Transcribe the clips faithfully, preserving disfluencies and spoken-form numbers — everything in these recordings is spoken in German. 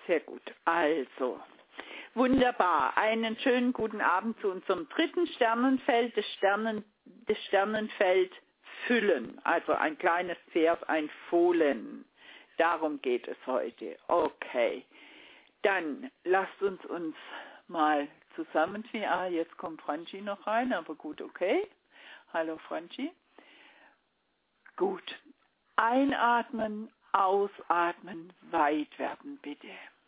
Sehr gut. Also, wunderbar. Einen schönen guten Abend zu unserem dritten Sternenfeld, das, Sternen, das Sternenfeld Füllen. Also ein kleines Pferd, ein Fohlen. Darum geht es heute. Okay. Dann lasst uns uns mal zusammenziehen. Ah, jetzt kommt Franchi noch rein, aber gut, okay. Hallo Franchi. Gut. Einatmen, ausatmen, weit werden bitte.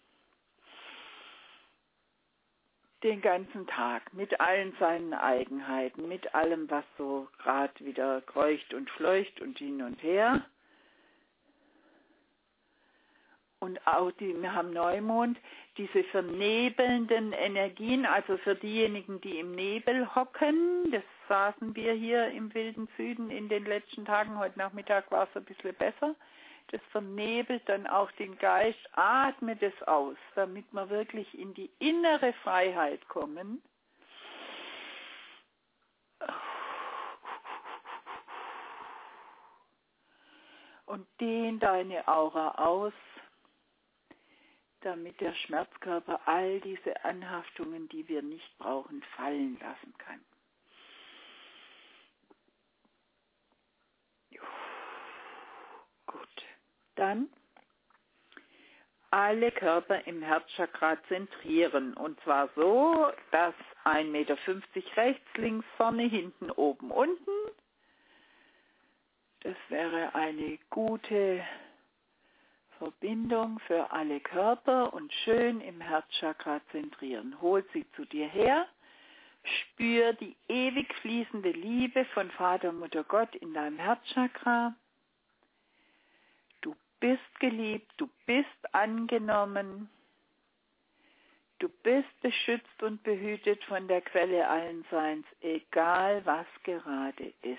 Den ganzen Tag mit allen seinen Eigenheiten, mit allem, was so gerade wieder kreucht und fleucht und hin und her. Und auch die, wir haben Neumond, diese vernebelnden Energien, also für diejenigen, die im Nebel hocken, das saßen wir hier im wilden Süden in den letzten Tagen, heute Nachmittag war es ein bisschen besser, das vernebelt dann auch den Geist, atme das aus, damit wir wirklich in die innere Freiheit kommen. Und dehn deine Aura aus, damit der Schmerzkörper all diese Anhaftungen, die wir nicht brauchen, fallen lassen kann. Gut, dann alle Körper im Herzchakra zentrieren. Und zwar so, dass ein Meter fünfzig rechts, links, vorne, hinten, oben, unten. Das wäre eine gute Verbindung für alle Körper und schön im Herzchakra zentrieren. Hol sie zu dir her, spür die ewig fließende Liebe von Vater, Mutter, Gott in deinem Herzchakra. Du bist geliebt, du bist angenommen, du bist beschützt und behütet von der Quelle allen Seins, egal was gerade ist.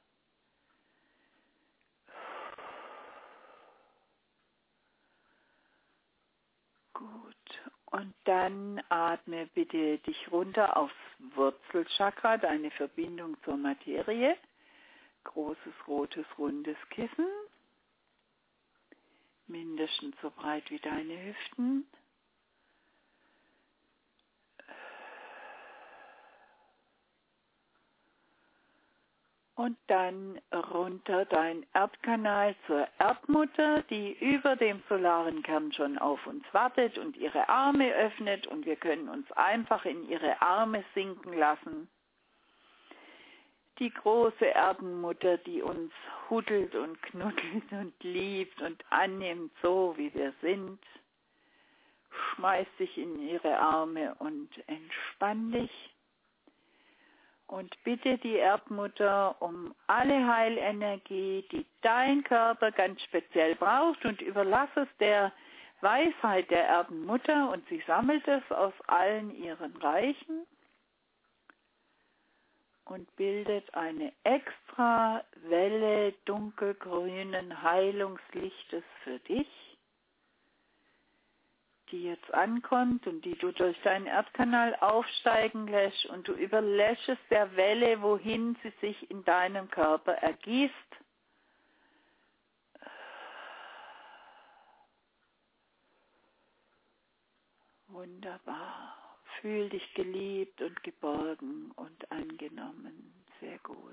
Gut, und dann atme bitte dich runter aufs Wurzelchakra, deine Verbindung zur Materie. Großes, rotes, rundes Kissen, mindestens so breit wie deine Hüften. Und dann runter dein Erdkanal zur Erdmutter, die über dem solaren Kern schon auf uns wartet und ihre Arme öffnet und wir können uns einfach in ihre Arme sinken lassen. Die große Erdenmutter, die uns huddelt und knuddelt und liebt und annimmt, so wie wir sind, schmeiß dich in ihre Arme und entspann dich. Und bitte die Erdmutter um alle Heilenergie, die dein Körper ganz speziell braucht, und überlass es der Weisheit der Erdenmutter und sie sammelt es aus allen ihren Reichen und bildet eine extra Welle dunkelgrünen Heilungslichtes für dich, die jetzt ankommt und die du durch deinen Erdkanal aufsteigen lässt, und du überlässt es der Welle, wohin sie sich in deinem Körper ergießt. Wunderbar. Fühl dich geliebt und geborgen und angenommen. Sehr gut.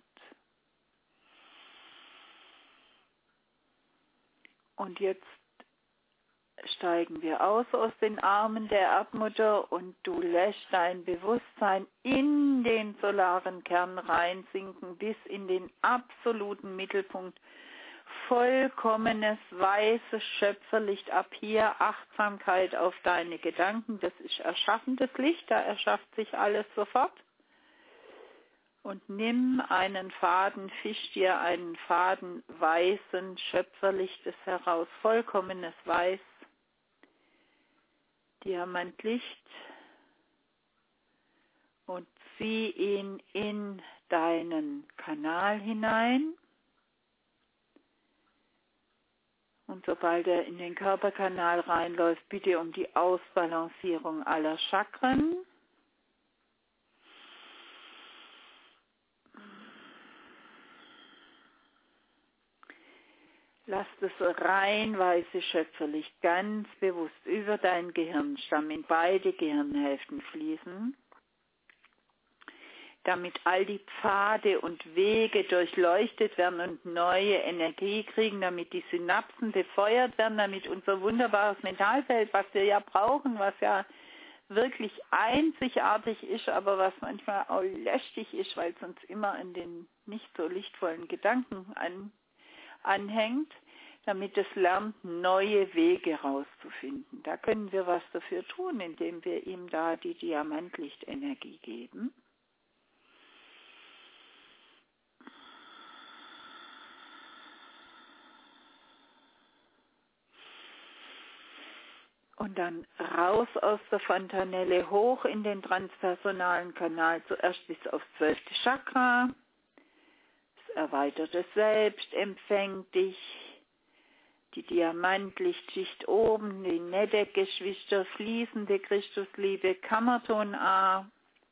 Und jetzt steigen wir aus aus den Armen der Erdmutter und du lässt dein Bewusstsein in den solaren Kern reinsinken bis in den absoluten Mittelpunkt. Vollkommenes weißes Schöpferlicht ab hier, Achtsamkeit auf deine Gedanken, das ist erschaffendes Licht, da erschafft sich alles sofort. Und nimm einen Faden, fisch dir einen Faden weißen Schöpferlichtes heraus, vollkommenes Weiß, Diamantlicht, und zieh ihn in deinen Kanal hinein. Und sobald er in den Körperkanal reinläuft, bitte um die Ausbalancierung aller Chakren. Lass das rein weiße Schöpferlicht ganz bewusst über deinen Gehirnstamm in beide Gehirnhälften fließen, damit all die Pfade und Wege durchleuchtet werden und neue Energie kriegen, damit die Synapsen befeuert werden, damit unser wunderbares Mentalfeld, was wir ja brauchen, was ja wirklich einzigartig ist, aber was manchmal auch lästig ist, weil es uns immer an den nicht so lichtvollen Gedanken an, anhängt, damit es lernt, neue Wege rauszufinden. Da können wir was dafür tun, indem wir ihm da die Diamantlichtenergie geben. Und dann raus aus der Fontanelle, hoch in den transpersonalen Kanal, zuerst bis aufs zwölfte Chakra. Das erweiterte Selbst empfängt dich. Die Diamantlichtschicht oben, die nette Geschwister, fließende Christusliebe, Kammerton A.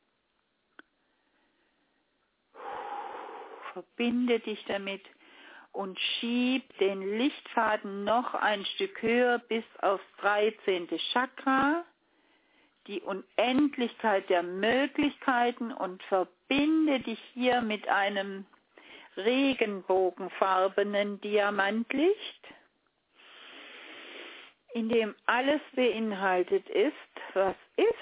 Verbinde dich damit und schieb den Lichtfaden noch ein Stück höher bis aufs dreizehnte Chakra, die Unendlichkeit der Möglichkeiten, und verbinde dich hier mit einem regenbogenfarbenen Diamantlicht, in dem alles beinhaltet ist, was ist.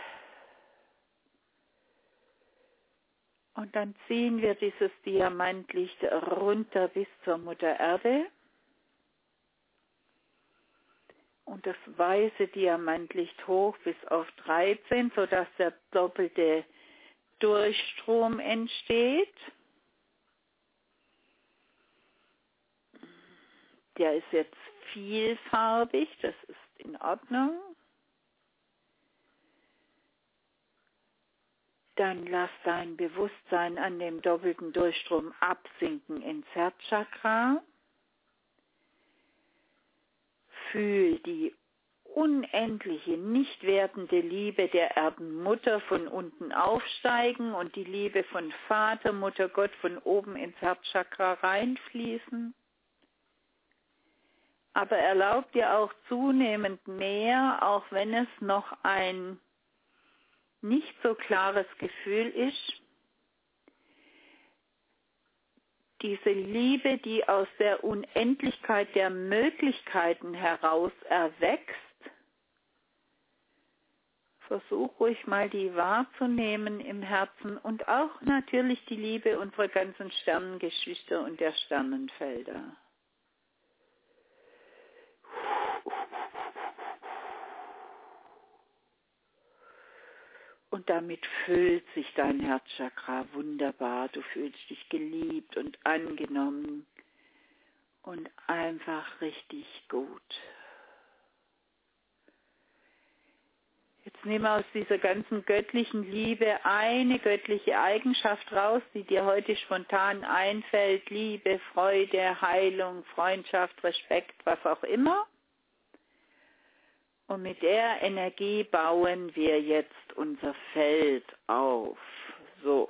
Und dann ziehen wir dieses Diamantlicht runter bis zur Mutter Erde. Und das weiße Diamantlicht hoch bis auf dreizehn, sodass der doppelte Durchstrom entsteht. Der ist jetzt vielfarbig, das ist in Ordnung. Dann lass dein Bewusstsein an dem doppelten Durchstrom absinken ins Herzchakra. Fühl die unendliche, nicht wertende Liebe der Erdenmutter von unten aufsteigen und die Liebe von Vater, Mutter, Gott von oben ins Herzchakra reinfließen. Aber erlaub dir auch zunehmend mehr, auch wenn es noch ein nicht so klares Gefühl ist, diese Liebe, die aus der Unendlichkeit der Möglichkeiten heraus erwächst, versuch ruhig mal die wahrzunehmen im Herzen und auch natürlich die Liebe unserer ganzen Sternengeschwister und der Sternenfelder. Und damit füllt sich dein Herzchakra wunderbar. Du fühlst dich geliebt und angenommen und einfach richtig gut. Jetzt nimm aus dieser ganzen göttlichen Liebe eine göttliche Eigenschaft raus, die dir heute spontan einfällt. Liebe, Freude, Heilung, Freundschaft, Respekt, was auch immer. Und mit der Energie bauen wir jetzt unser Feld auf. So.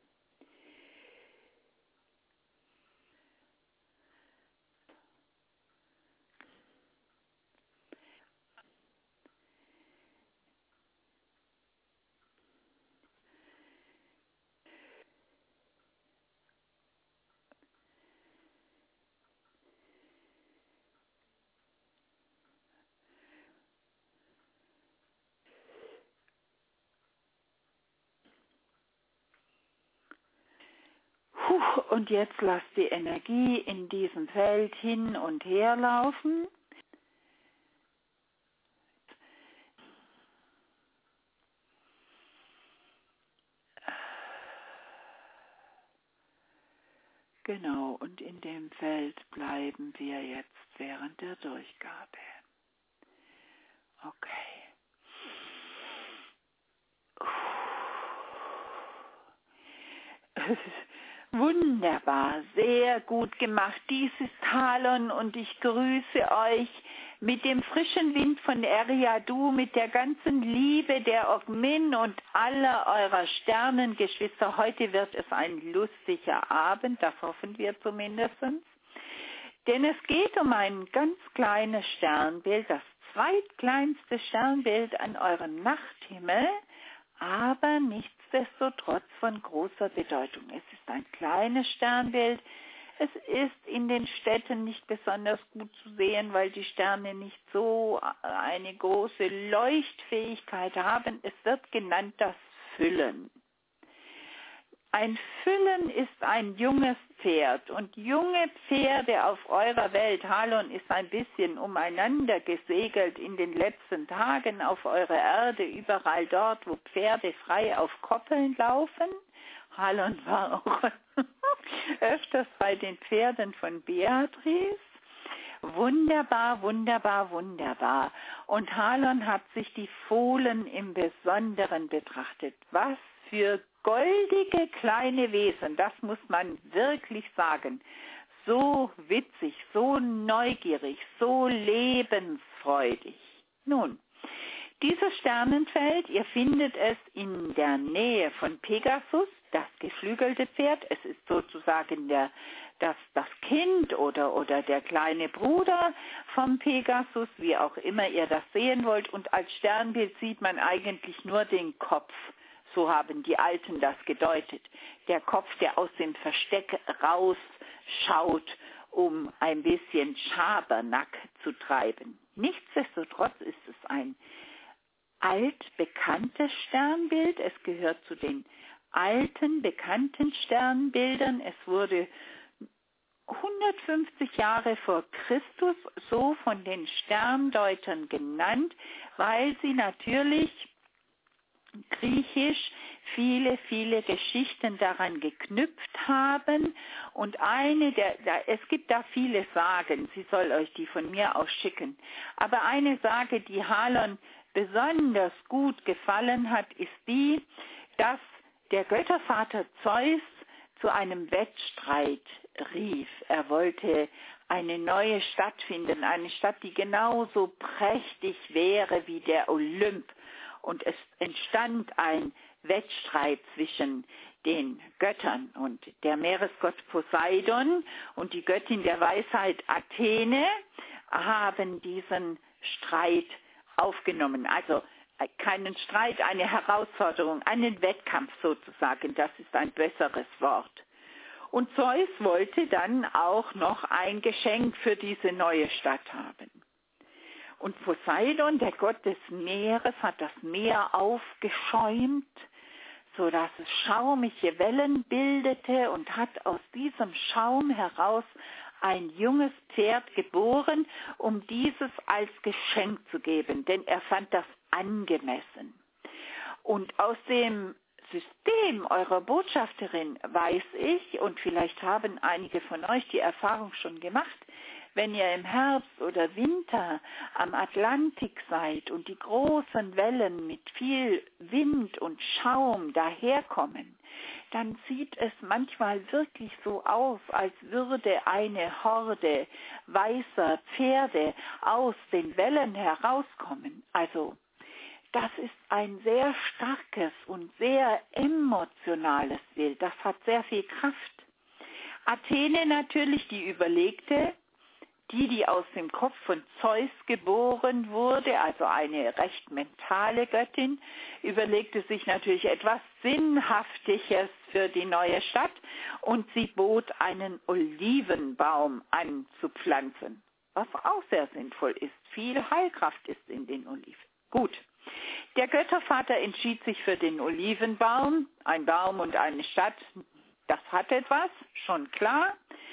Puh, und jetzt lass die Energie in diesem Feld hin und her laufen. Genau, und in dem Feld bleiben wir jetzt während der Durchgabe. Okay. Wunderbar, sehr gut gemacht, dieses Talon, und ich grüße euch mit dem frischen Wind von Eriadu, mit der ganzen Liebe der Ogmin und aller eurer Sternengeschwister. Heute wird es ein lustiger Abend, das hoffen wir zumindest. Denn es geht um ein ganz kleines Sternbild, das zweitkleinste Sternbild an eurem Nachthimmel, aber nichtsdestotrotz von großer Bedeutung. Es ist ein kleines Sternbild. Es ist in den Städten nicht besonders gut zu sehen, weil die Sterne nicht so eine große Leuchtfähigkeit haben. Es wird genannt das Füllen. Ein Füllen ist ein junges Pferd und junge Pferde auf eurer Welt, Halon ist ein bisschen umeinander gesegelt in den letzten Tagen auf eurer Erde, überall dort, wo Pferde frei auf Koppeln laufen. Halon war auch öfters bei den Pferden von Beatrice. Wunderbar, wunderbar, wunderbar. Und Halon hat sich die Fohlen im Besonderen betrachtet. Was für goldige kleine Wesen, das muss man wirklich sagen. So witzig, so neugierig, so lebensfreudig. Nun, dieses Sternenfeld, ihr findet es in der Nähe von Pegasus, das geflügelte Pferd. Es ist sozusagen der, das, das Kind oder, oder der kleine Bruder vom Pegasus, wie auch immer ihr das sehen wollt. Und als Sternbild sieht man eigentlich nur den Kopf. So haben die Alten das gedeutet. Der Kopf, der aus dem Versteck rausschaut, um ein bisschen Schabernack zu treiben. Nichtsdestotrotz ist es ein altbekanntes Sternbild. Es gehört zu den alten, bekannten Sternbildern. Es wurde hundertfünfzig Jahre vor Christus so von den Sterndeutern genannt, weil sie natürlich griechisch viele, viele Geschichten daran geknüpft haben und eine der, es gibt da viele Sagen, sie soll euch die von mir aus schicken, aber eine Sage, die Halon besonders gut gefallen hat, ist die, dass der Göttervater Zeus zu einem Wettstreit rief. Er wollte eine neue Stadt finden, eine Stadt, die genauso prächtig wäre wie der Olymp. Und es entstand ein Wettstreit zwischen den Göttern und der Meeresgott Poseidon und die Göttin der Weisheit Athene haben diesen Streit aufgenommen. Also keinen Streit, eine Herausforderung, einen Wettkampf sozusagen, das ist ein besseres Wort. Und Zeus wollte dann auch noch ein Geschenk für diese neue Stadt haben. Und Poseidon, der Gott des Meeres, hat das Meer aufgeschäumt, sodass es schaumige Wellen bildete und hat aus diesem Schaum heraus ein junges Pferd geboren, um dieses als Geschenk zu geben, denn er fand das angemessen. Und aus dem System eurer Botschafterin weiß ich, und vielleicht haben einige von euch die Erfahrung schon gemacht, wenn ihr im Herbst oder Winter am Atlantik seid und die großen Wellen mit viel Wind und Schaum daherkommen, dann sieht es manchmal wirklich so aus, als würde eine Horde weißer Pferde aus den Wellen herauskommen. Also das ist ein sehr starkes und sehr emotionales Bild. Das hat sehr viel Kraft. Athene natürlich, die überlegte, die, die aus dem Kopf von Zeus geboren wurde, also eine recht mentale Göttin, überlegte sich natürlich etwas Sinnhaftiges für die neue Stadt und sie bot einen Olivenbaum anzupflanzen, was auch sehr sinnvoll ist. Viel Heilkraft ist in den Oliven. Gut. Der Göttervater entschied sich für den Olivenbaum, ein Baum und eine Stadt, das hat etwas, schon klar,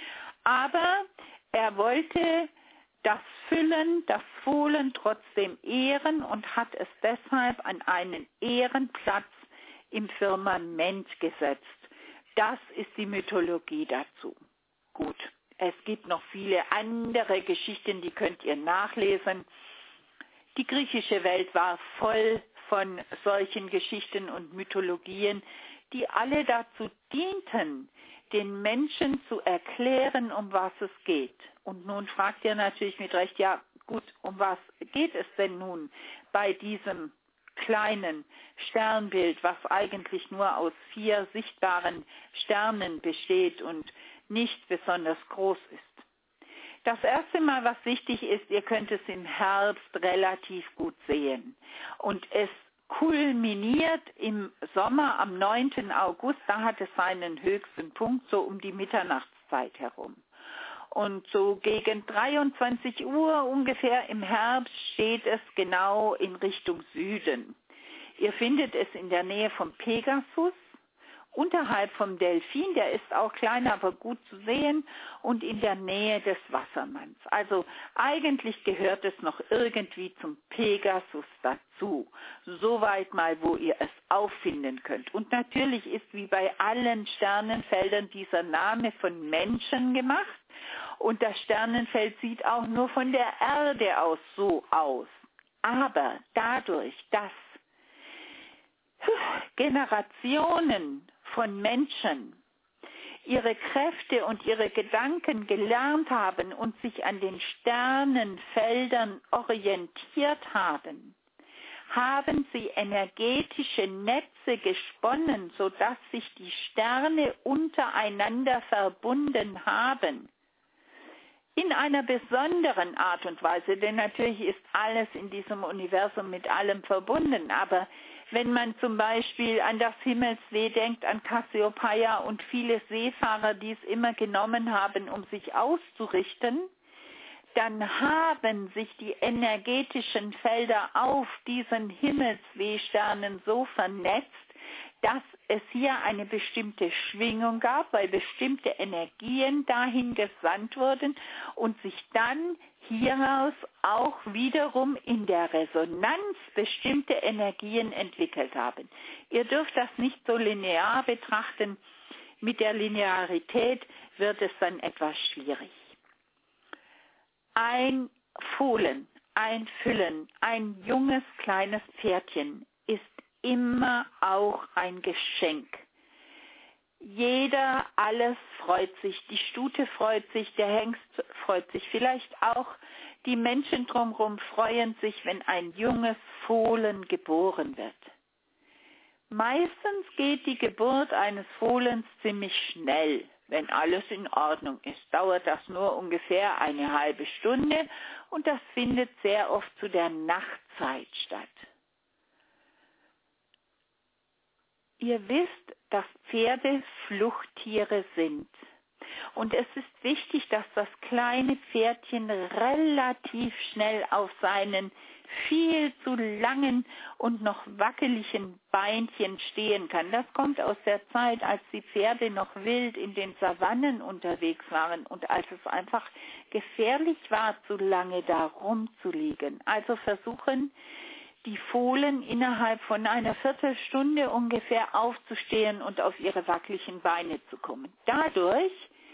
aber er wollte das Füllen, das Fohlen trotzdem ehren und hat es deshalb an einen Ehrenplatz im Firmament gesetzt. Das ist die Mythologie dazu. Gut, es gibt noch viele andere Geschichten, die könnt ihr nachlesen. Die griechische Welt war voll von solchen Geschichten und Mythologien, die alle dazu dienten, den Menschen zu erklären, um was es geht. Und nun fragt ihr natürlich mit Recht, ja gut, um was geht es denn nun bei diesem kleinen Sternbild, was eigentlich nur aus vier sichtbaren Sternen besteht und nicht besonders groß ist? Das erste Mal, was wichtig ist, ihr könnt es im Herbst relativ gut sehen. Und es kulminiert im Sommer am neunten August, da hat es seinen höchsten Punkt, so um die Mitternachtszeit herum. Und so gegen dreiundzwanzig Uhr ungefähr im Herbst steht es genau in Richtung Süden. Ihr findet es in der Nähe vom Pegasus, unterhalb vom Delfin, der ist auch klein, aber gut zu sehen, und in der Nähe des Wassermanns. Also eigentlich gehört es noch irgendwie zum Pegasus dazu. Soweit mal, wo ihr es auffinden könnt. Und natürlich ist wie bei allen Sternenfeldern dieser Name von Menschen gemacht. Und das Sternenfeld sieht auch nur von der Erde aus so aus. Aber dadurch, dass Generationen von Menschen ihre Kräfte und ihre Gedanken gelernt haben und sich an den Sternenfeldern orientiert haben, haben sie energetische Netze gesponnen, sodass sich die Sterne untereinander verbunden haben. In einer besonderen Art und Weise, denn natürlich ist alles in diesem Universum mit allem verbunden, aber wenn man zum Beispiel an das Himmelsweh denkt, an Cassiopeia und viele Seefahrer, die es immer genommen haben, um sich auszurichten, dann haben sich die energetischen Felder auf diesen Himmelswehsternen so vernetzt, dass es hier eine bestimmte Schwingung gab, weil bestimmte Energien dahin gesandt wurden und sich dann hieraus auch wiederum in der Resonanz bestimmte Energien entwickelt haben. Ihr dürft das nicht so linear betrachten. Mit der Linearität wird es dann etwas schwierig. Ein Fohlen, ein Füllen, ein junges kleines Pferdchen ist immer auch ein Geschenk. Jeder, alles freut sich, die Stute freut sich, der Hengst freut sich, vielleicht auch die Menschen drumherum freuen sich, wenn ein junges Fohlen geboren wird. Meistens geht die Geburt eines Fohlens ziemlich schnell. Wenn alles in Ordnung ist, dauert das nur ungefähr eine halbe Stunde und das findet sehr oft zu der Nachtzeit statt. Ihr wisst, dass Pferde Fluchttiere sind. Und es ist wichtig, dass das kleine Pferdchen relativ schnell auf seinen viel zu langen und noch wackeligen Beinchen stehen kann. Das kommt aus der Zeit, als die Pferde noch wild in den Savannen unterwegs waren und als es einfach gefährlich war, zu lange da rumzuliegen. Also versuchen die Fohlen innerhalb von einer Viertelstunde ungefähr aufzustehen und auf ihre wackeligen Beine zu kommen. Dadurch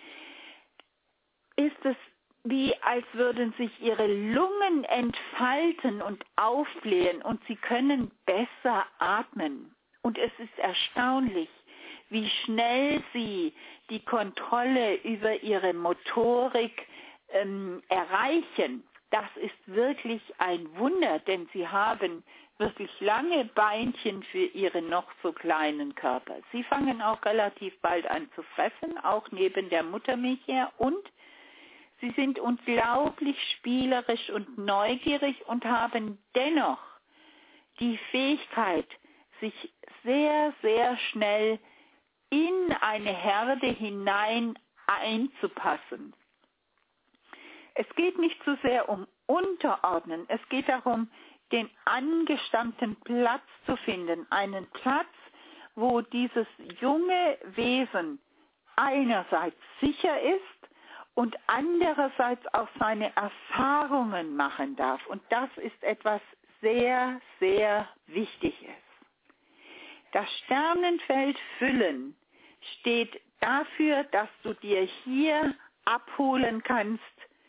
ist es wie, als würden sich ihre Lungen entfalten und aufblähen und sie können besser atmen. Und es ist erstaunlich, wie schnell sie die Kontrolle über ihre Motorik ähm, erreichen. Das ist wirklich ein Wunder, denn sie haben wirklich lange Beinchen für ihre noch so kleinen Körper. Sie fangen auch relativ bald an zu fressen, auch neben der Muttermilch her, und sie sind unglaublich spielerisch und neugierig und haben dennoch die Fähigkeit, sich sehr, sehr schnell in eine Herde hinein einzupassen. Es geht nicht so sehr um Unterordnen, es geht darum, den angestammten Platz zu finden, einen Platz, wo dieses junge Wesen einerseits sicher ist und andererseits auch seine Erfahrungen machen darf. Und das ist etwas sehr, sehr Wichtiges. Das Sternenfeld Füllen steht dafür, dass du dir hier abholen kannst,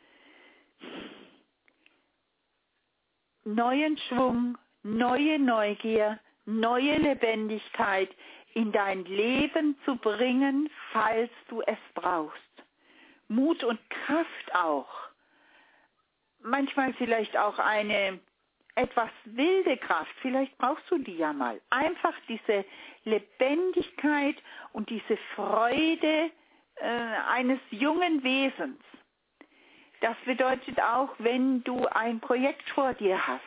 neuen Schwung, neue Neugier, neue Lebendigkeit in dein Leben zu bringen, falls du es brauchst. Mut und Kraft auch. Manchmal vielleicht auch eine etwas wilde Kraft. Vielleicht brauchst du die ja mal. Einfach diese Lebendigkeit und diese Freude äh, eines jungen Wesens. Das bedeutet auch, wenn du ein Projekt vor dir hast,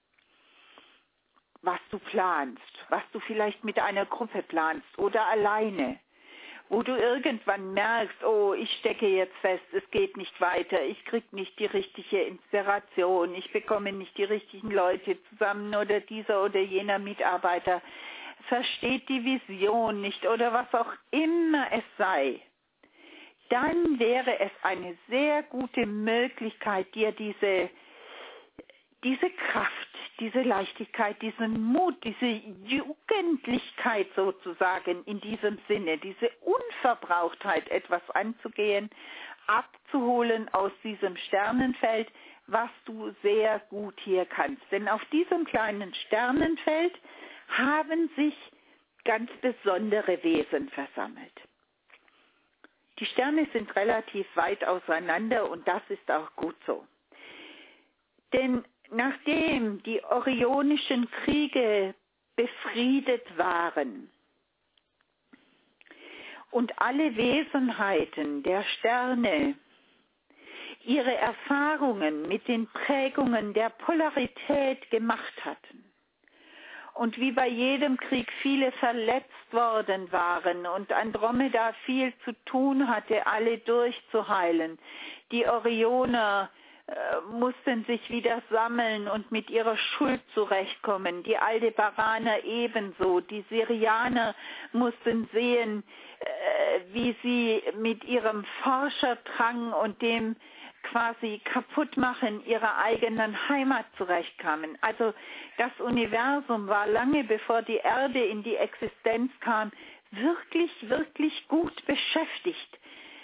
was du planst, was du vielleicht mit einer Gruppe planst oder alleine, wo du irgendwann merkst, oh, ich stecke jetzt fest, es geht nicht weiter, ich kriege nicht die richtige Inspiration, ich bekomme nicht die richtigen Leute zusammen oder dieser oder jener Mitarbeiter versteht die Vision nicht oder was auch immer es sei, dann wäre es eine sehr gute Möglichkeit, dir diese, diese Kraft, diese Leichtigkeit, diesen Mut, diese Jugendlichkeit sozusagen in diesem Sinne, diese Unverbrauchtheit, etwas anzugehen, abzuholen aus diesem Sternenfeld, was du sehr gut hier kannst. Denn auf diesem kleinen Sternenfeld haben sich ganz besondere Wesen versammelt. Die Sterne sind relativ weit auseinander und das ist auch gut so. Denn nachdem die Orionischen Kriege befriedet waren und alle Wesenheiten der Sterne ihre Erfahrungen mit den Prägungen der Polarität gemacht hatten, und wie bei jedem Krieg viele verletzt worden waren und Andromeda viel zu tun hatte, alle durchzuheilen. Die Orioner äh, mussten sich wieder sammeln und mit ihrer Schuld zurechtkommen. Die Aldebaraner ebenso. Die Sirianer mussten sehen, äh, wie sie mit ihrem Forscherdrang und dem quasi Kaputtmachen ihrer eigenen Heimat zurechtkamen. Also das Universum war lange bevor die Erde in die Existenz kam, wirklich, wirklich gut beschäftigt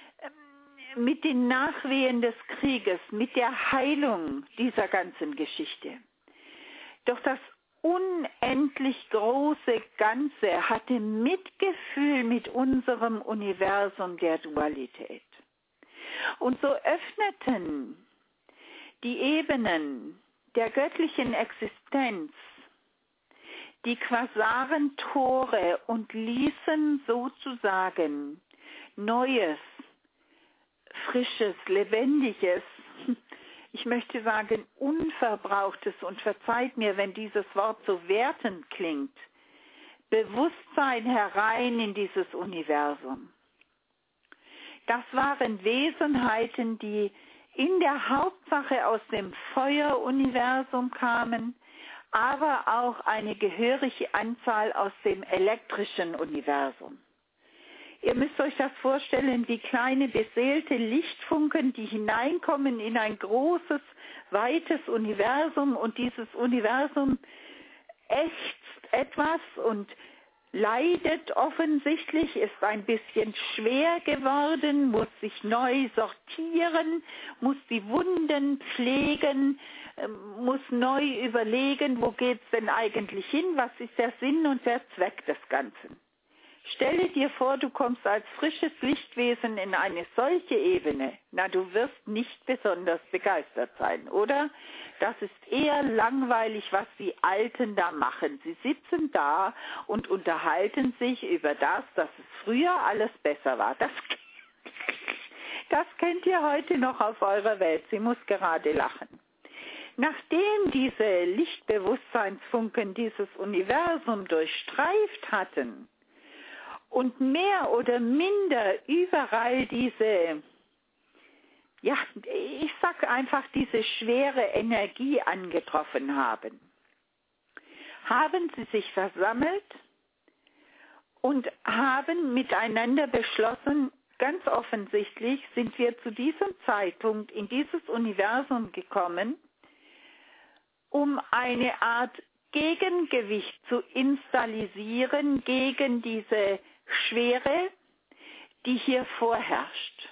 mit den Nachwehen des Krieges, mit der Heilung dieser ganzen Geschichte. Doch das unendlich große Ganze hatte Mitgefühl mit unserem Universum der Dualität. Und so öffneten die Ebenen der göttlichen Existenz die Quasarentore und ließen sozusagen Neues, Frisches, Lebendiges, ich möchte sagen Unverbrauchtes, und verzeiht mir, wenn dieses Wort so wertend klingt, Bewusstsein herein in dieses Universum. Das waren Wesenheiten, die in der Hauptsache aus dem Feueruniversum kamen, aber auch eine gehörige Anzahl aus dem elektrischen Universum. Ihr müsst euch das vorstellen wie kleine beseelte Lichtfunken, die hineinkommen in ein großes, weites Universum, und dieses Universum ächzt etwas und leidet offensichtlich, ist ein bisschen schwer geworden, muss sich neu sortieren, muss die Wunden pflegen, muss neu überlegen, wo geht's denn eigentlich hin, was ist der Sinn und der Zweck des Ganzen. Stelle dir vor, du kommst als frisches Lichtwesen in eine solche Ebene. Na, du wirst nicht besonders begeistert sein, oder? Das ist eher langweilig, was die Alten da machen. Sie sitzen da und unterhalten sich über das, dass es früher alles besser war. Das, das kennt ihr heute noch auf eurer Welt. Sie muss gerade lachen. Nachdem diese Lichtbewusstseinsfunken dieses Universum durchstreift hatten, und mehr oder minder überall diese, ja, ich sag einfach, diese schwere Energie angetroffen haben, haben sie sich versammelt und haben miteinander beschlossen, ganz offensichtlich sind wir zu diesem Zeitpunkt in dieses Universum gekommen, um eine Art Gegengewicht zu installieren gegen diese Schwere, die hier vorherrscht.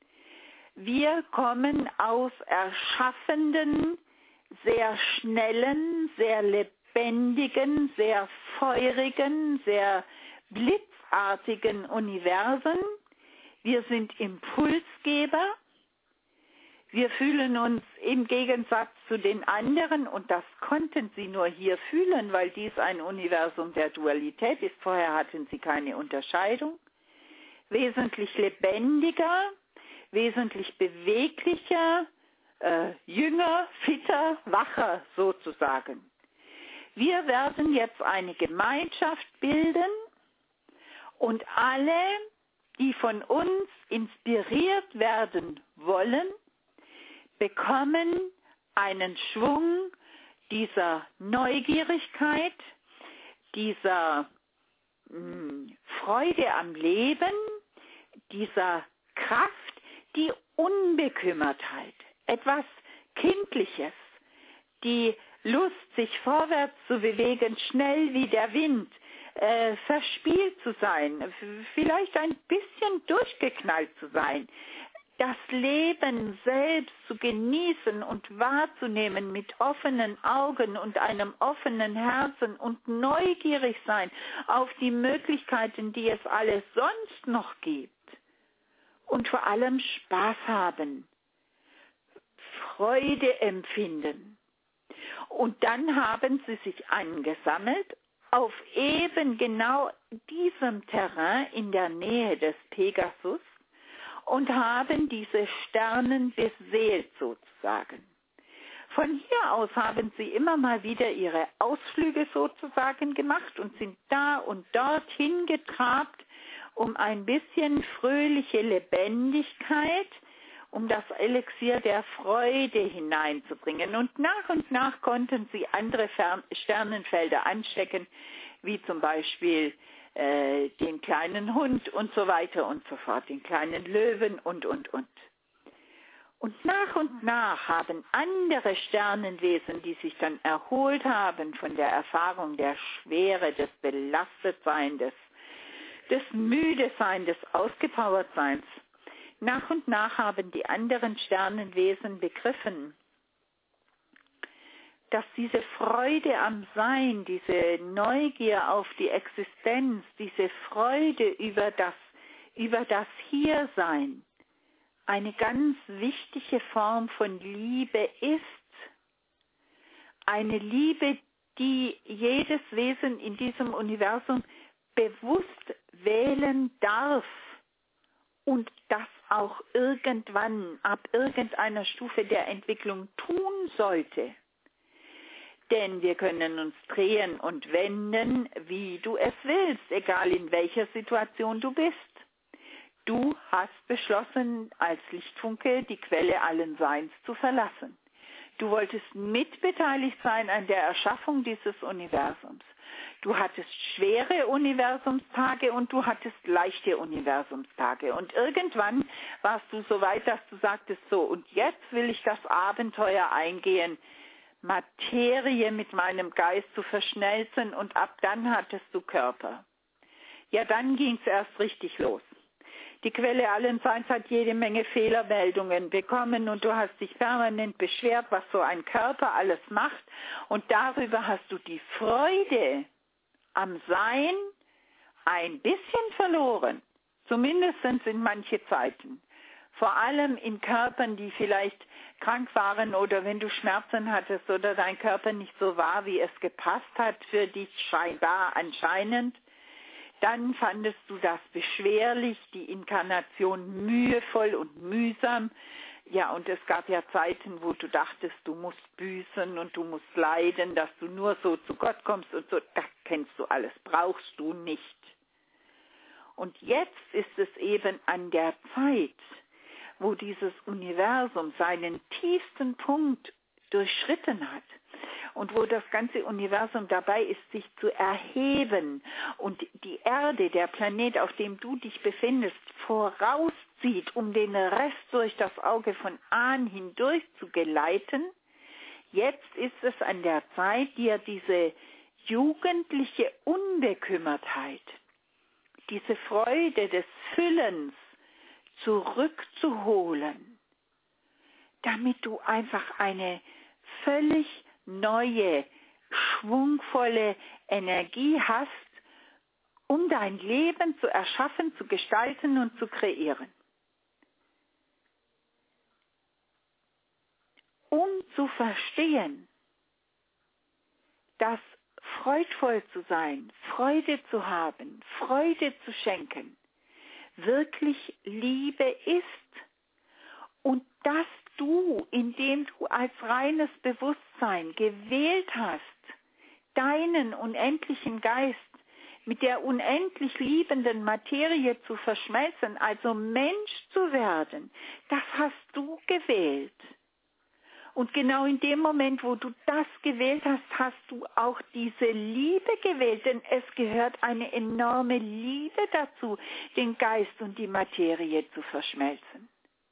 Wir kommen aus erschaffenden, sehr schnellen, sehr lebendigen, sehr feurigen, sehr blitzartigen Universen. Wir sind Impulsgeber. Wir fühlen uns im Gegensatz zu den anderen, und das konnten sie nur hier fühlen, weil dies ein Universum der Dualität ist. Vorher hatten sie keine Unterscheidung. Wesentlich lebendiger, wesentlich beweglicher, äh, jünger, fitter, wacher sozusagen. Wir werden jetzt eine Gemeinschaft bilden und alle, die von uns inspiriert werden wollen, bekommen einen Schwung dieser Neugierigkeit, dieser mh, Freude am Leben, dieser Kraft, die Unbekümmertheit, etwas Kindliches, die Lust, sich vorwärts zu bewegen, schnell wie der Wind, äh, verspielt zu sein, vielleicht ein bisschen durchgeknallt zu sein, das Leben selbst zu genießen und wahrzunehmen mit offenen Augen und einem offenen Herzen und neugierig sein auf die Möglichkeiten, die es alles sonst noch gibt. Und vor allem Spaß haben, Freude empfinden. Und dann haben sie sich angesammelt auf eben genau diesem Terrain in der Nähe des Pegasus und haben diese Sternen beseelt sozusagen. Von hier aus haben sie immer mal wieder ihre Ausflüge sozusagen gemacht und sind da und dort hingetrabt, um ein bisschen fröhliche Lebendigkeit, um das Elixier der Freude hineinzubringen. Und nach und nach konnten sie andere Fern- Sternenfelder anstecken, wie zum Beispiel äh, den kleinen Hund und so weiter und so fort, den kleinen Löwen und, und, und. Und nach und nach haben andere Sternenwesen, die sich dann erholt haben von der Erfahrung der Schwere, des Belastetseins, des, des Müdeseins, des Ausgepowertseins, nach und nach haben die anderen Sternenwesen begriffen, dass diese Freude am Sein, diese Neugier auf die Existenz, diese Freude über das, über das Hiersein eine ganz wichtige Form von Liebe ist. Eine Liebe, die jedes Wesen in diesem Universum bewusst wählen darf und das auch irgendwann ab irgendeiner Stufe der Entwicklung tun sollte. Denn wir können uns drehen und wenden, wie du es willst, egal in welcher Situation du bist. Du hast beschlossen, als Lichtfunke die Quelle allen Seins zu verlassen. Du wolltest mitbeteiligt sein an der Erschaffung dieses Universums. Du hattest schwere Universumstage und du hattest leichte Universumstage. Und irgendwann warst du so weit, dass du sagtest, so, und jetzt will ich das Abenteuer eingehen, Materie mit meinem Geist zu verschmelzen, und ab dann hattest du Körper. Ja, dann ging es erst richtig los. Die Quelle allen Seins hat jede Menge Fehlermeldungen bekommen und du hast dich permanent beschwert, was so ein Körper alles macht, und darüber hast du die Freude am Sein ein bisschen verloren, zumindest in manche Zeiten. Vor allem in Körpern, die vielleicht krank waren oder wenn du Schmerzen hattest oder dein Körper nicht so war, wie es gepasst hat für dich scheinbar anscheinend, dann fandest du das beschwerlich, die Inkarnation mühevoll und mühsam. Ja, und es gab ja Zeiten, wo du dachtest, du musst büßen und du musst leiden, dass du nur so zu Gott kommst und so. Das kennst du alles, brauchst du nicht. Und jetzt ist es eben an der Zeit, wo dieses Universum seinen tiefsten Punkt durchschritten hat und wo das ganze Universum dabei ist, sich zu erheben und die Erde, der Planet, auf dem du dich befindest, vorauszieht, um den Rest durch das Auge von Ahn hindurch zu geleiten. Jetzt ist es an der Zeit, dir diese jugendliche Unbekümmertheit, diese Freude des Füllens zurückzuholen, damit du einfach eine völlig neue, schwungvolle Energie hast, um dein Leben zu erschaffen, zu gestalten und zu kreieren. Um zu verstehen, dass freudvoll zu sein, Freude zu haben, Freude zu schenken, wirklich Liebe ist und dass du, indem du als reines Bewusstsein gewählt hast, deinen unendlichen Geist mit der unendlich liebenden Materie zu verschmelzen, also Mensch zu werden, das hast du gewählt. Und genau in dem Moment, wo du das gewählt hast, hast du auch diese Liebe gewählt, denn es gehört eine enorme Liebe dazu, den Geist und die Materie zu verschmelzen.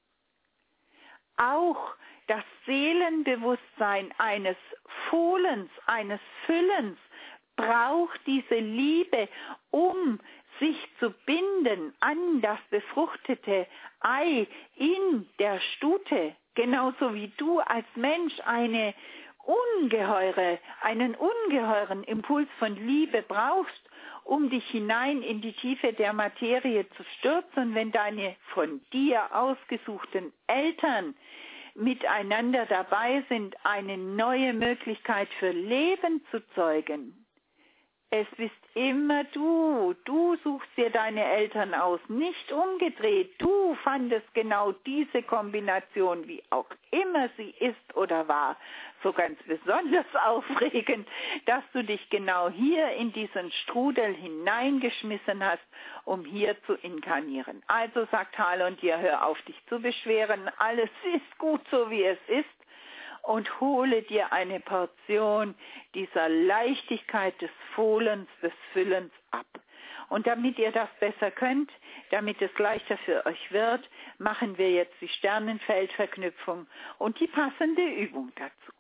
Auch das Seelenbewusstsein eines Fohlens, eines Füllens, braucht diese Liebe, um sich zu binden an das befruchtete Ei in der Stute, genauso wie du als Mensch eine ungeheure, einen ungeheuren Impuls von Liebe brauchst, um dich hinein in die Tiefe der Materie zu stürzen, wenn deine von dir ausgesuchten Eltern miteinander dabei sind, eine neue Möglichkeit für Leben zu zeugen. Es bist immer du. Du suchst dir deine Eltern aus, nicht umgedreht. Du fandest genau diese Kombination, wie auch immer sie ist oder war, so ganz besonders aufregend, dass du dich genau hier in diesen Strudel hineingeschmissen hast, um hier zu inkarnieren. Also sagt Halon dir, hör auf, dich zu beschweren. Alles ist gut, so wie es ist. Und hole dir eine Portion dieser Leichtigkeit des Fohlens, des Füllens ab. Und damit ihr das besser könnt, damit es leichter für euch wird, machen wir jetzt die Sternenfeldverknüpfung und die passende Übung dazu.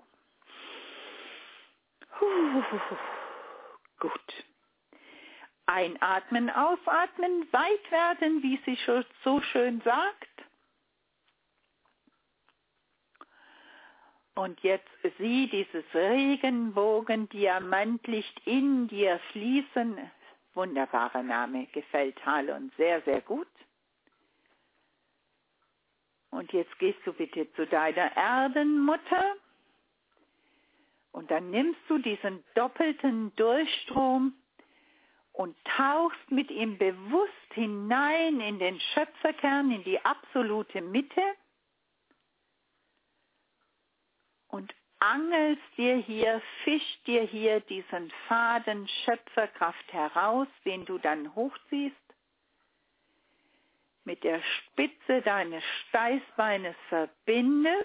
Puh, gut. Einatmen, ausatmen, weit werden, wie sie so schön sagt. Und jetzt sieh dieses Regenbogen-Diamantlicht in dir fließen. Wunderbarer Name, gefällt Halon sehr, sehr gut. Und jetzt gehst du bitte zu deiner Erdenmutter und dann nimmst du diesen doppelten Durchstrom und tauchst mit ihm bewusst hinein in den Schöpferkern, in die absolute Mitte. Und angelst dir hier, fischst dir hier diesen Faden Schöpferkraft heraus, den du dann hochziehst, mit der Spitze deines Steißbeines verbindest,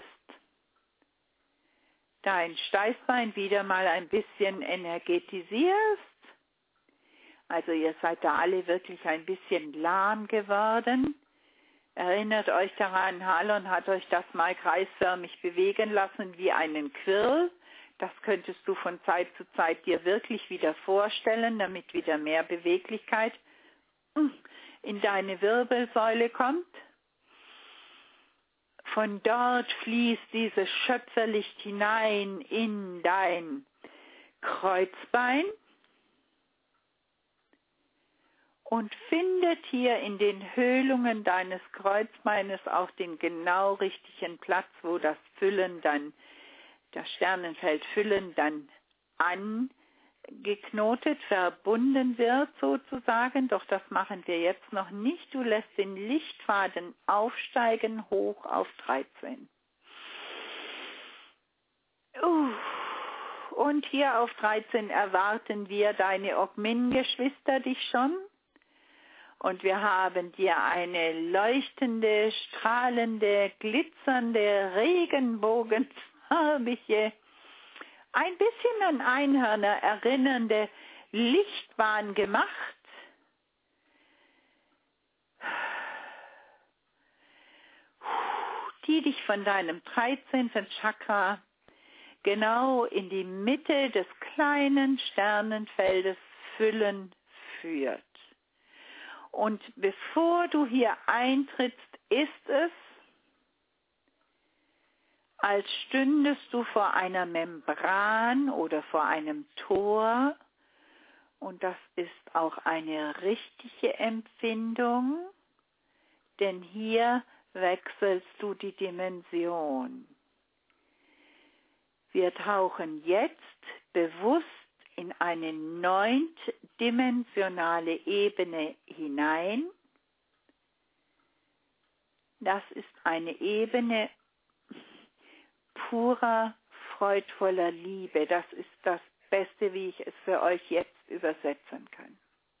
dein Steißbein wieder mal ein bisschen energetisierst. Also ihr seid da alle wirklich ein bisschen lahm geworden. Erinnert euch daran, Halon hat euch das mal kreisförmig bewegen lassen wie einen Quirl. Das könntest du von Zeit zu Zeit dir wirklich wieder vorstellen, damit wieder mehr Beweglichkeit in deine Wirbelsäule kommt. Von dort fließt dieses Schöpferlicht hinein in dein Kreuzbein. Und findet hier in den Höhlungen deines Kreuzbeines auch den genau richtigen Platz, wo das Füllen dann, das Sternenfeld Füllen dann angeknotet, verbunden wird sozusagen. Doch das machen wir jetzt noch nicht. Du lässt den Lichtfaden aufsteigen hoch auf dreizehn. Uh. Und hier auf dreizehn erwarten wir deine Ogmin-Geschwister dich schon. Und wir haben dir eine leuchtende, strahlende, glitzernde, regenbogenfarbige, ein bisschen an Einhörner erinnernde Lichtbahn gemacht. Die dich von deinem dreizehnten Chakra genau in die Mitte des kleinen Sternenfeldes Füllen führt. Und bevor du hier eintrittst, ist es, als stündest du vor einer Membran oder vor einem Tor. Und das ist auch eine richtige Empfindung, denn hier wechselst du die Dimension. Wir tauchen jetzt bewusst in eine neuntdimensionale Ebene hinein. Das ist eine Ebene, purer, freudvoller Liebe. Das ist das Beste, wie ich es für euch jetzt übersetzen kann.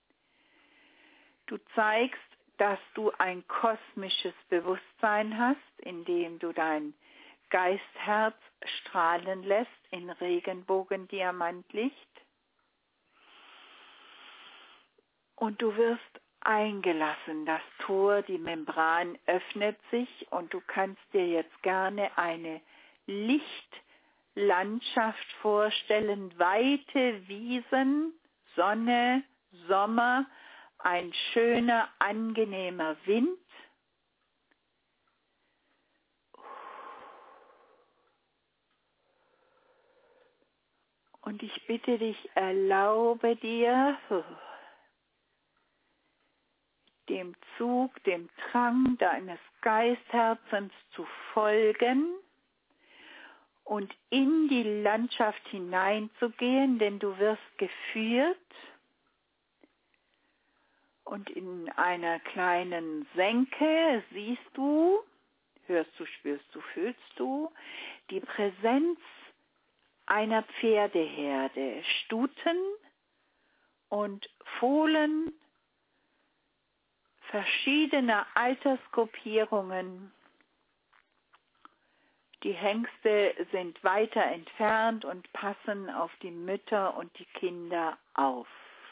Du zeigst, dass du ein kosmisches Bewusstsein hast, indem du dein Geistherz strahlen lässt in Regenbogendiamantlicht. Und du wirst eingelassen, das Tor, die Membran öffnet sich und du kannst dir jetzt gerne eine Lichtlandschaft vorstellen, weite Wiesen, Sonne, Sommer, ein schöner, angenehmer Wind. Und ich bitte dich, erlaube dir, dem Zug, dem Drang deines Geistherzens zu folgen und in die Landschaft hineinzugehen, denn du wirst geführt und in einer kleinen Senke siehst du, hörst du, spürst du, fühlst du die Präsenz einer Pferdeherde, Stuten und Fohlen verschiedener Altersgruppierungen. Die Hengste sind weiter entfernt und passen auf die Mütter und die Kinder auf.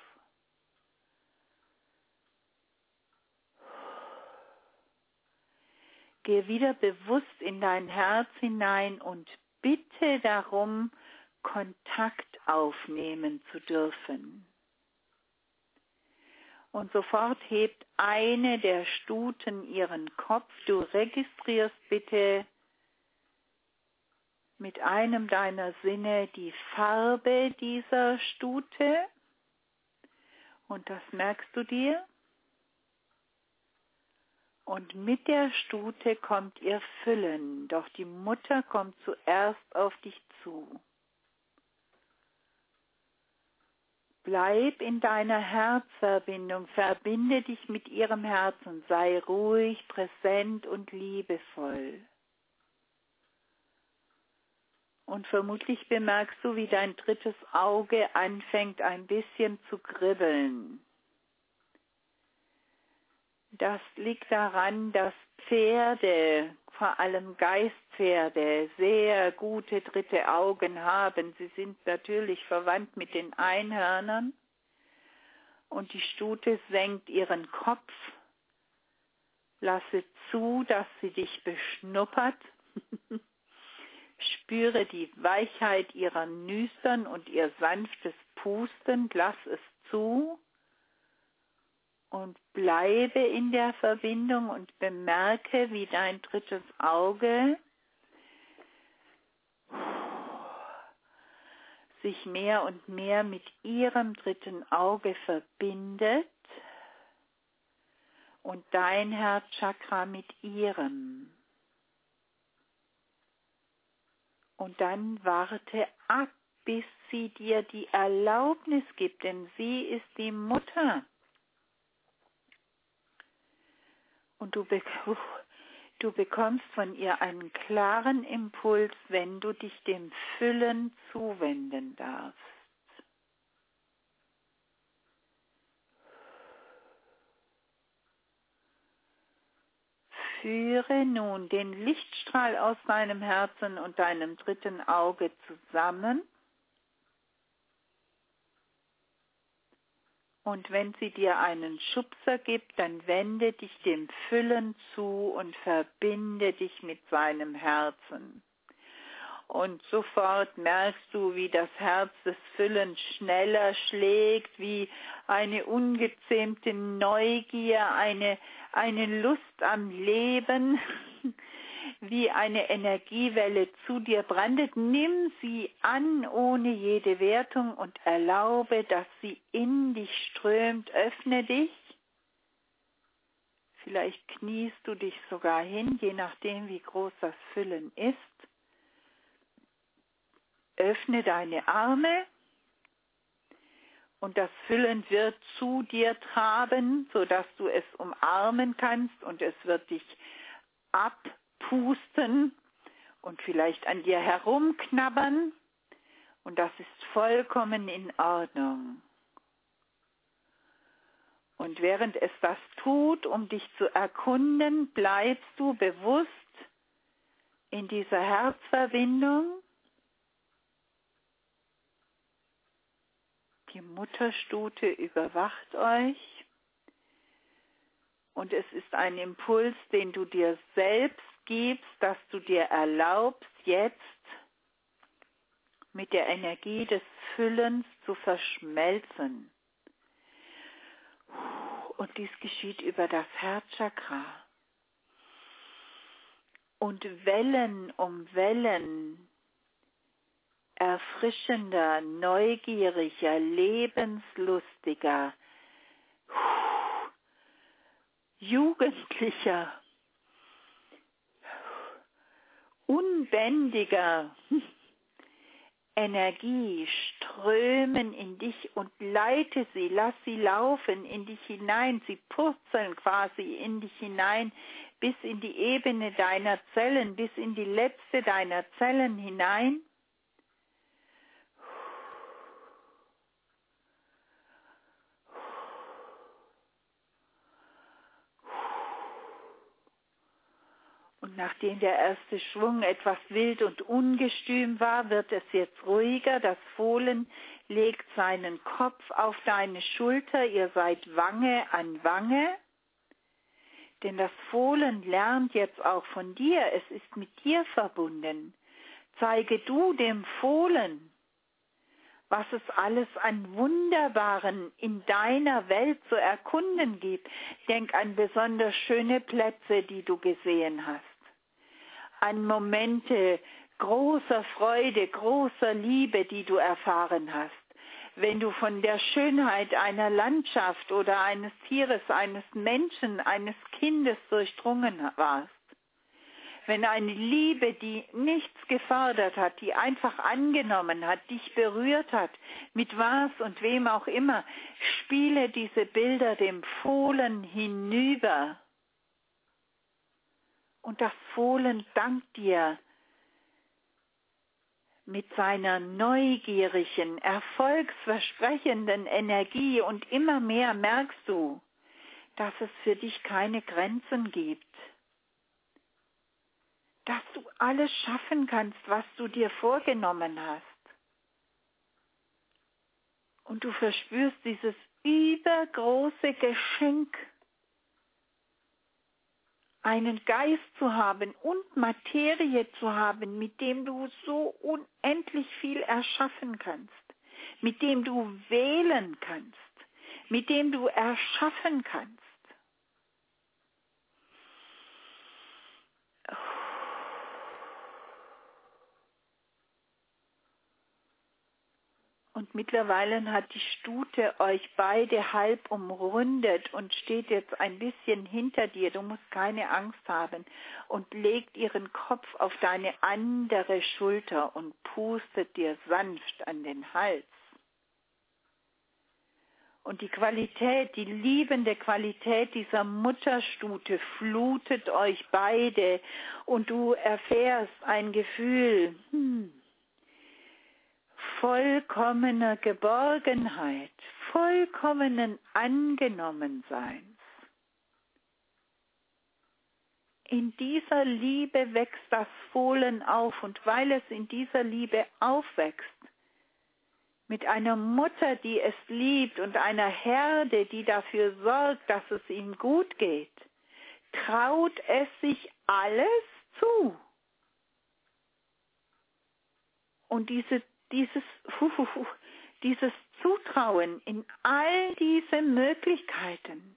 Gehe wieder bewusst in dein Herz hinein und bitte darum, Kontakt aufnehmen zu dürfen. Und sofort hebt eine der Stuten ihren Kopf. Du registrierst bitte mit einem deiner Sinne die Farbe dieser Stute. Und das merkst du dir. Und mit der Stute kommt ihr Füllen. Doch die Mutter kommt zuerst auf dich zu. Bleib in deiner Herzverbindung, verbinde dich mit ihrem Herzen, sei ruhig, präsent und liebevoll. Und vermutlich bemerkst du, wie dein drittes Auge anfängt ein bisschen zu kribbeln. Das liegt daran, dass Pferde, vor allem Geistpferde, sehr gute dritte Augen haben. Sie sind natürlich verwandt mit den Einhörnern. Und die Stute senkt ihren Kopf. Lasse zu, dass sie dich beschnuppert. Spüre die Weichheit ihrer Nüstern und ihr sanftes Pusten. Lass es zu. Und bleibe in der Verbindung und bemerke, wie dein drittes Auge sich mehr und mehr mit ihrem dritten Auge verbindet und dein Herzchakra mit ihrem. Und dann warte ab, bis sie dir die Erlaubnis gibt, denn sie ist die Mutter. Und du, bek- du bekommst von ihr einen klaren Impuls, wenn du dich dem Füllen zuwenden darfst. Führe nun den Lichtstrahl aus deinem Herzen und deinem dritten Auge zusammen. Und wenn sie dir einen Schubser gibt, dann wende dich dem Füllen zu und verbinde dich mit seinem Herzen. Und sofort merkst du, wie das Herz des Füllens schneller schlägt, wie eine ungezähmte Neugier, eine, eine Lust am Leben, wie eine Energiewelle zu dir brandet. Nimm sie an ohne jede Wertung und erlaube, dass sie in dich strömt. Öffne dich. Vielleicht kniest du dich sogar hin, je nachdem, wie groß das Füllen ist. Öffne deine Arme und das Füllen wird zu dir traben, sodass du es umarmen kannst und es wird dich abpusten und vielleicht an dir herumknabbern. Und das ist vollkommen in Ordnung. Und während es das tut, um dich zu erkunden, bleibst du bewusst in dieser Herzverbindung. Die Mutterstute überwacht euch. Und es ist ein Impuls, den du dir selbst gibst, dass du dir erlaubst, jetzt mit der Energie des Füllens zu verschmelzen. Und dies geschieht über das Herzchakra. Und Wellen um Wellen erfrischender, neugieriger, lebenslustiger, jugendlicher, unbändiger Energie strömen in dich und leite sie, lass sie laufen in dich hinein, sie purzeln quasi in dich hinein, bis in die Ebene deiner Zellen, bis in die letzte deiner Zellen hinein. Und nachdem der erste Schwung etwas wild und ungestüm war, wird es jetzt ruhiger. Das Fohlen legt seinen Kopf auf deine Schulter. Ihr seid Wange an Wange. Denn das Fohlen lernt jetzt auch von dir. Es ist mit dir verbunden. Zeige du dem Fohlen, was es alles an Wunderbaren in deiner Welt zu erkunden gibt. Denk an besonders schöne Plätze, die du gesehen hast. An Momente großer Freude, großer Liebe, die du erfahren hast. Wenn du von der Schönheit einer Landschaft oder eines Tieres, eines Menschen, eines Kindes durchdrungen warst. Wenn eine Liebe, die nichts gefordert hat, die einfach angenommen hat, dich berührt hat, mit was und wem auch immer, spiele diese Bilder dem Fohlen hinüber. Und das Fohlen dankt dir mit seiner neugierigen, erfolgsversprechenden Energie und immer mehr merkst du, dass es für dich keine Grenzen gibt. Dass du alles schaffen kannst, was du dir vorgenommen hast. Und du verspürst dieses übergroße Geschenk, einen Geist zu haben und Materie zu haben, mit dem du so unendlich viel erschaffen kannst, mit dem du wählen kannst, mit dem du erschaffen kannst. Und mittlerweile hat die Stute euch beide halb umrundet und steht jetzt ein bisschen hinter dir. Du musst keine Angst haben und legt ihren Kopf auf deine andere Schulter und pustet dir sanft an den Hals. Und die Qualität, die liebende Qualität dieser Mutterstute flutet euch beide und du erfährst ein Gefühl, hm, vollkommener Geborgenheit, vollkommenen Angenommenseins. In dieser Liebe wächst das Fohlen auf und weil es in dieser Liebe aufwächst, mit einer Mutter, die es liebt und einer Herde, die dafür sorgt, dass es ihm gut geht, traut es sich alles zu. Und diese Dieses, huhuhu, dieses Zutrauen in all diese Möglichkeiten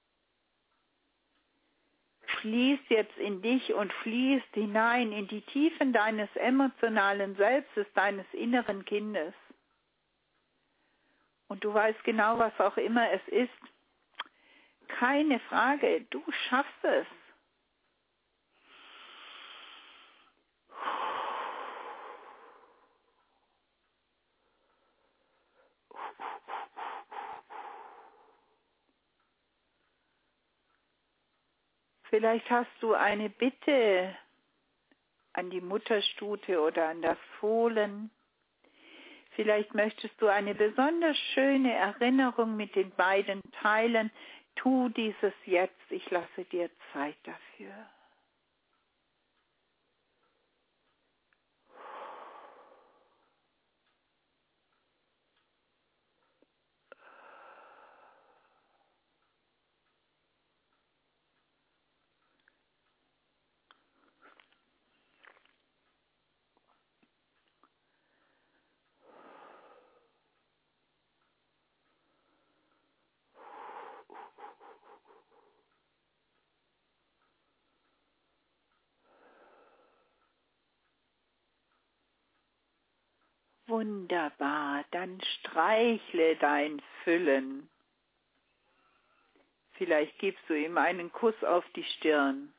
fließt jetzt in dich und fließt hinein in die Tiefen deines emotionalen Selbstes, deines inneren Kindes. Und du weißt genau, was auch immer es ist. Keine Frage, du schaffst es. Vielleicht hast du eine Bitte an die Mutterstute oder an das Fohlen. Vielleicht möchtest du eine besonders schöne Erinnerung mit den beiden teilen. Tu dieses jetzt, ich lasse dir Zeit dafür. Wunderbar, dann streichle dein Füllen. Vielleicht gibst du ihm einen Kuss auf die Stirn.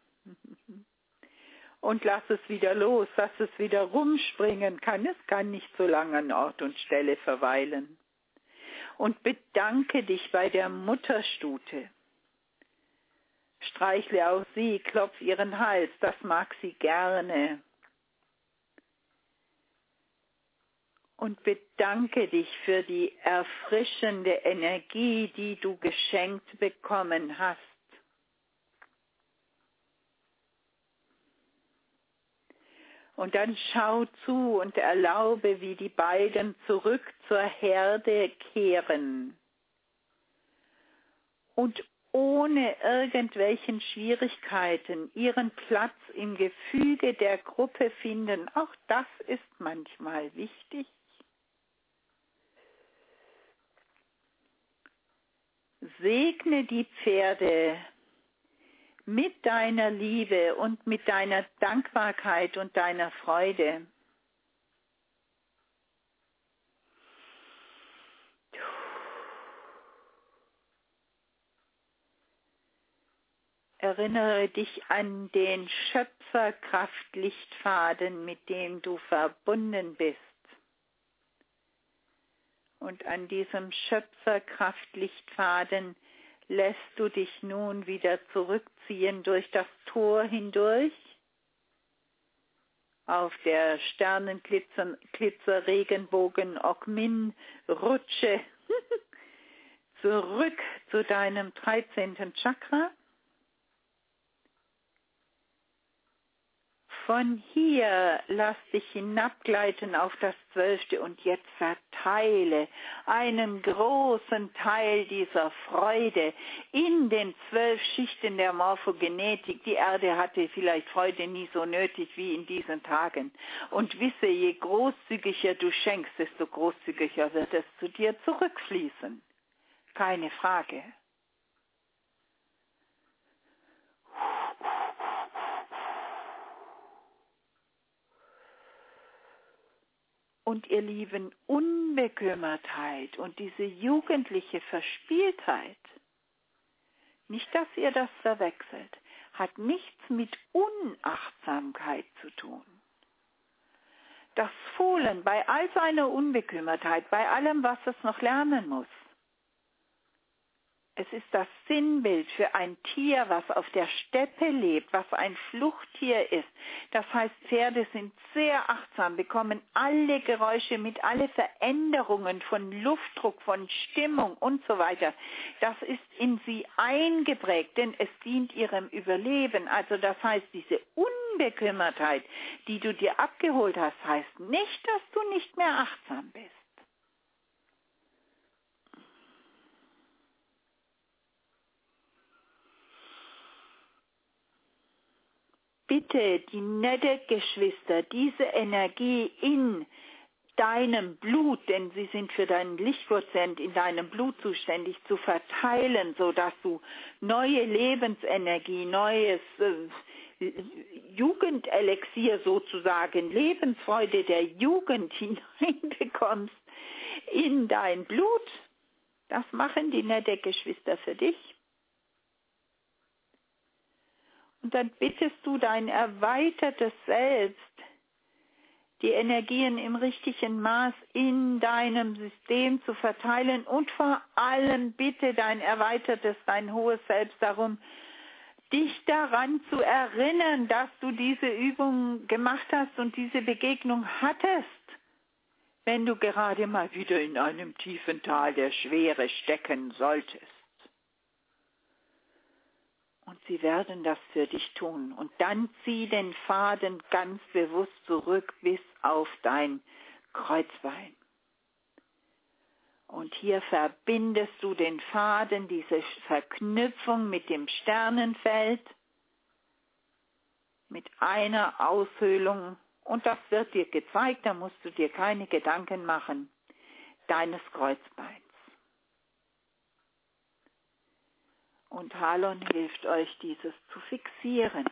Und lass es wieder los, lass es wieder rumspringen kann. Es kann nicht so lange an Ort und Stelle verweilen. Und bedanke dich bei der Mutterstute. Streichle auch sie, klopf ihren Hals, das mag sie gerne. Und bedanke dich für die erfrischende Energie, die du geschenkt bekommen hast. Und dann schau zu und erlaube, wie die beiden zurück zur Herde kehren. Und ohne irgendwelchen Schwierigkeiten ihren Platz im Gefüge der Gruppe finden. Auch das ist manchmal wichtig. Segne die Pferde mit deiner Liebe und mit deiner Dankbarkeit und deiner Freude. Erinnere dich an den Schöpferkraftlichtfaden, mit dem du verbunden bist. Und an diesem Schöpferkraftlichtfaden lässt du dich nun wieder zurückziehen durch das Tor hindurch auf der Sternenglitzer Regenbogen Okmin Rutsche zurück zu deinem dreizehnten Chakra. Von hier lass dich hinabgleiten auf das zwölfte und jetzt verteile einen großen Teil dieser Freude in den zwölf Schichten der Morphogenetik. Die Erde hatte vielleicht Freude nie so nötig wie in diesen Tagen. Und wisse, je großzügiger du schenkst, desto großzügiger wird es zu dir zurückfließen. Keine Frage. Und ihr Lieben, Unbekümmertheit und diese jugendliche Verspieltheit, nicht, dass ihr das verwechselt, hat nichts mit Unachtsamkeit zu tun. Das Fohlen bei all seiner Unbekümmertheit, bei allem, was es noch lernen muss, es ist das Sinnbild für ein Tier, was auf der Steppe lebt, was ein Fluchttier ist. Das heißt, Pferde sind sehr achtsam, bekommen alle Geräusche mit, alle Veränderungen von Luftdruck, von Stimmung und so weiter. Das ist in sie eingeprägt, denn es dient ihrem Überleben. Also das heißt, diese Unbekümmertheit, die du dir abgeholt hast, heißt nicht, dass du nicht mehr achtsam bist. Bitte die nette Geschwister, diese Energie in deinem Blut, denn sie sind für deinen Lichtprozent in deinem Blut zuständig, zu verteilen, sodass du neue Lebensenergie, neues äh, Jugendelixier sozusagen, Lebensfreude der Jugend hineinbekommst in dein Blut. Das machen die nette Geschwister für dich. Und dann bittest du dein erweitertes Selbst, die Energien im richtigen Maß in deinem System zu verteilen und vor allem bitte dein erweitertes, dein hohes Selbst darum, dich daran zu erinnern, dass du diese Übung gemacht hast und diese Begegnung hattest, wenn du gerade mal wieder in einem tiefen Tal der Schwere stecken solltest. Und sie werden das für dich tun. Und dann zieh den Faden ganz bewusst zurück bis auf dein Kreuzbein. Und hier verbindest du den Faden, diese Verknüpfung mit dem Sternenfeld, mit einer Aushöhlung. Und das wird dir gezeigt, da musst du dir keine Gedanken machen, deines Kreuzbeins. Und Halon hilft euch, dieses zu fixieren.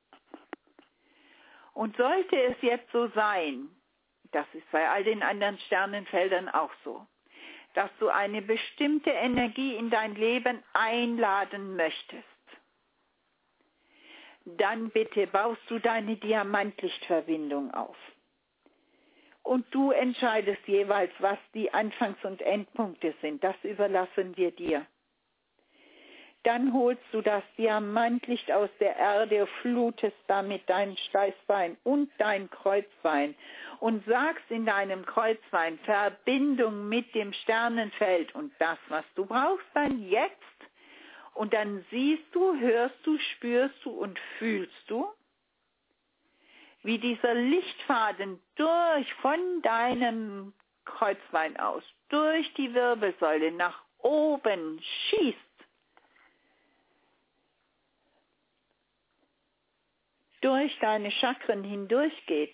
Und sollte es jetzt so sein, das ist bei all den anderen Sternenfeldern auch so, dass du eine bestimmte Energie in dein Leben einladen möchtest, dann bitte baust du deine Diamantlichtverbindung auf. Und du entscheidest jeweils, was die Anfangs- und Endpunkte sind. Das überlassen wir dir. Dann holst du das Diamantlicht aus der Erde, flutest damit dein Steißbein und dein Kreuzbein und sagst in deinem Kreuzbein Verbindung mit dem Sternenfeld und das, was du brauchst, dann jetzt. Und dann siehst du, hörst du, spürst du und fühlst du, wie dieser Lichtfaden durch von deinem Kreuzbein aus, durch die Wirbelsäule nach oben schießt. Durch deine Chakren hindurchgeht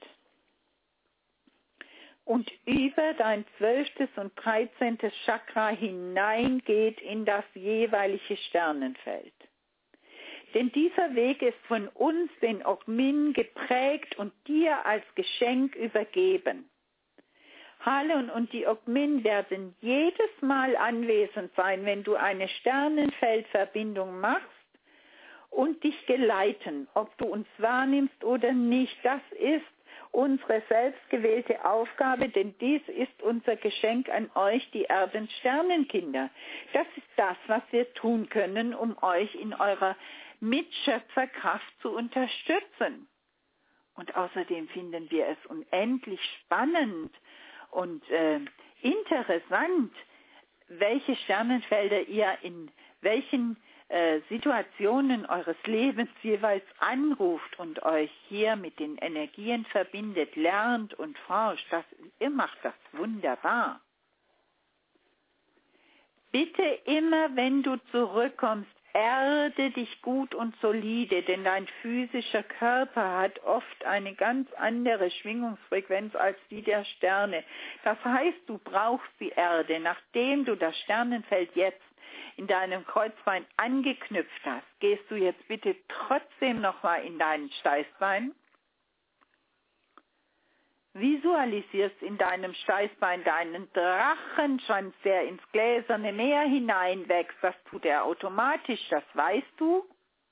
und über dein zwölftes und dreizehntes Chakra hineingeht in das jeweilige Sternenfeld. Denn dieser Weg ist von uns, den Ogmin, geprägt und dir als Geschenk übergeben. Halon und die Ogmin werden jedes Mal anwesend sein, wenn du eine Sternenfeldverbindung machst, und dich geleiten, ob du uns wahrnimmst oder nicht. Das ist unsere selbstgewählte Aufgabe, denn dies ist unser Geschenk an euch, die Erdensternenkinder. Das ist das, was wir tun können, um euch in eurer Mitschöpferkraft zu unterstützen. Und außerdem finden wir es unendlich spannend und äh, interessant, welche Sternenfelder ihr in welchen Situationen eures Lebens jeweils anruft und euch hier mit den Energien verbindet, lernt und forscht. Das, ihr macht das wunderbar. Bitte immer, wenn du zurückkommst, erde dich gut und solide, denn dein physischer Körper hat oft eine ganz andere Schwingungsfrequenz als die der Sterne. Das heißt, du brauchst die Erde, nachdem du das Sternenfeld jetzt in deinem Kreuzbein angeknüpft hast, gehst du jetzt bitte trotzdem nochmal in deinen Steißbein. Visualisierst in deinem Steißbein deinen Drachenschwanz, der ins gläserne Meer hineinwächst. Das tut er automatisch, das weißt du.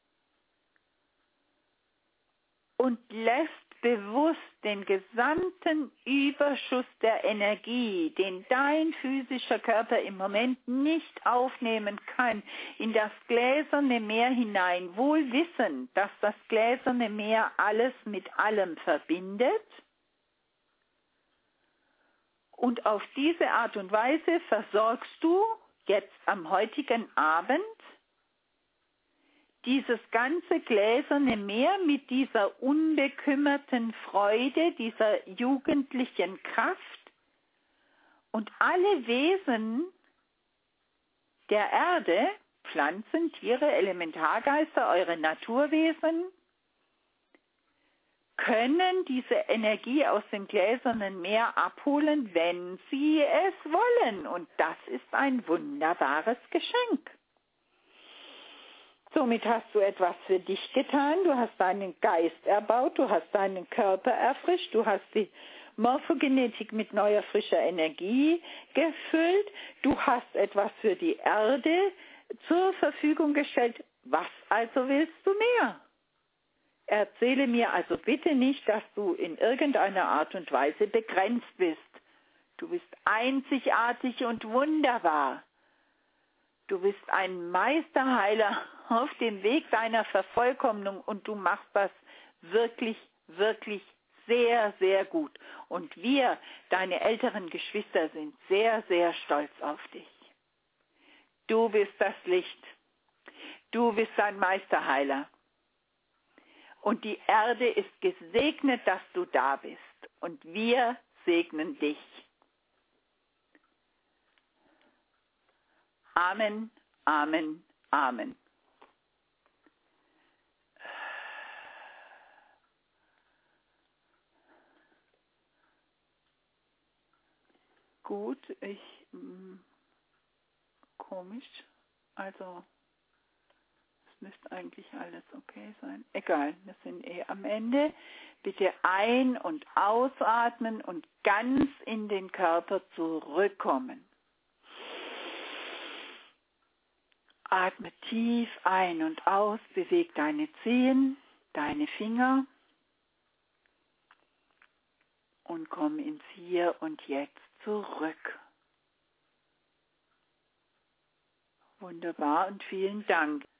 Und lässt bewusst den gesamten Überschuss der Energie, den dein physischer Körper im Moment nicht aufnehmen kann, in das gläserne Meer hinein, wohl wissend, dass das gläserne Meer alles mit allem verbindet. Und auf diese Art und Weise versorgst du jetzt am heutigen Abend dieses ganze gläserne Meer mit dieser unbekümmerten Freude, dieser jugendlichen Kraft und alle Wesen der Erde, Pflanzen, Tiere, Elementargeister, eure Naturwesen, können diese Energie aus dem gläsernen Meer abholen, wenn sie es wollen. Und das ist ein wunderbares Geschenk. Somit hast du etwas für dich getan, du hast deinen Geist erbaut, du hast deinen Körper erfrischt, du hast die Morphogenetik mit neuer, frischer Energie gefüllt, du hast etwas für die Erde zur Verfügung gestellt. Was also willst du mehr? Erzähle mir also bitte nicht, dass du in irgendeiner Art und Weise begrenzt bist. Du bist einzigartig und wunderbar. Du bist ein Meisterheiler auf dem Weg deiner Vervollkommnung und du machst das wirklich, wirklich sehr, sehr gut. Und wir, deine älteren Geschwister, sind sehr, sehr stolz auf dich. Du bist das Licht. Du bist ein Meisterheiler. Und die Erde ist gesegnet, dass du da bist. Und wir segnen dich. Amen, Amen, Amen. Gut, ich, mh, komisch, also es müsste eigentlich alles okay sein. Egal, wir sind eh am Ende. Bitte ein- und ausatmen und ganz in den Körper zurückkommen. Atme tief ein und aus, beweg deine Zehen, deine Finger und komm ins Hier und Jetzt zurück. Wunderbar und vielen Dank.